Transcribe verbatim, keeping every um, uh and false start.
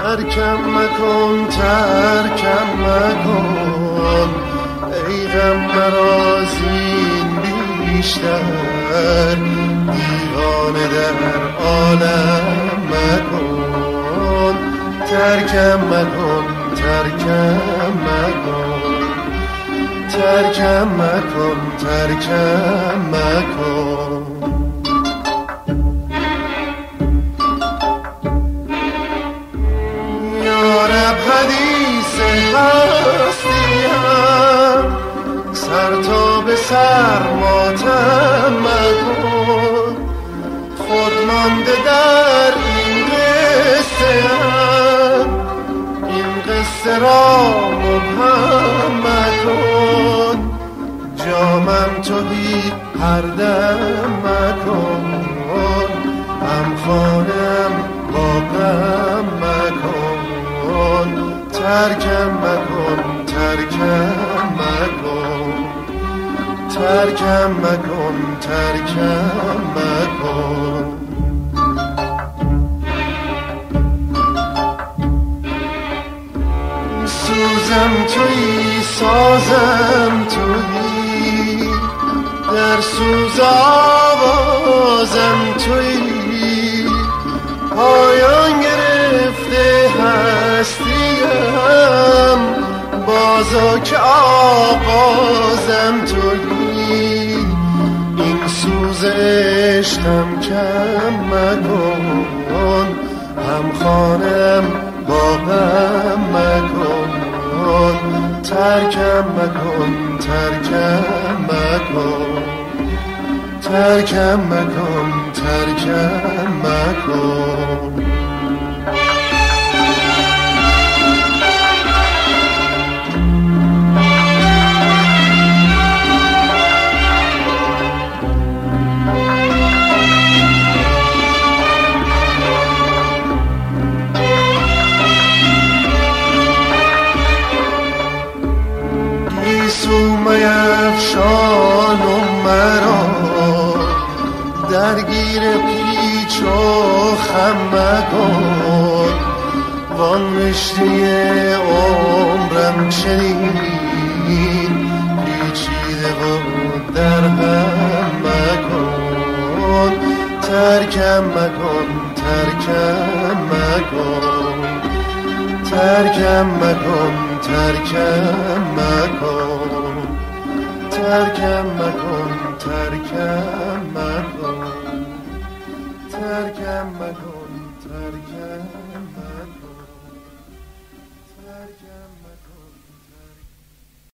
ترکم مکن ترکم مکن ای غم مرا زین بیشتر دیوانه در عالم مکن ترکم مکن ترکم مکن ترکم مکن ترکم مکن یارب حدیث هستیم سر تا به سر ماتم مکن خود مانده در این قصه هم این قصه را مبهم مکن جامم تو بی هر دم مکن هم خانم با غم مکن ترکم مکن ترکم مکن ترکم مکن ترکم مکن سوزم تویی سازم تویی در سوز آوازم تویی پایان گرفته هستیم بازا که آغازم تویی این سوز عشقم کم مکن هم خانم با غم مکن ترکم مکن ترکم مکن ترکم مکن ترکم مکن میفشان و مرا درگیر پیچ و خم مکن وان رشته عمرم چنین پیچیده و در هم مکن ترکم مکن ترکم مکن ترکم مکن ترکم مکن ترکم مکن ترکم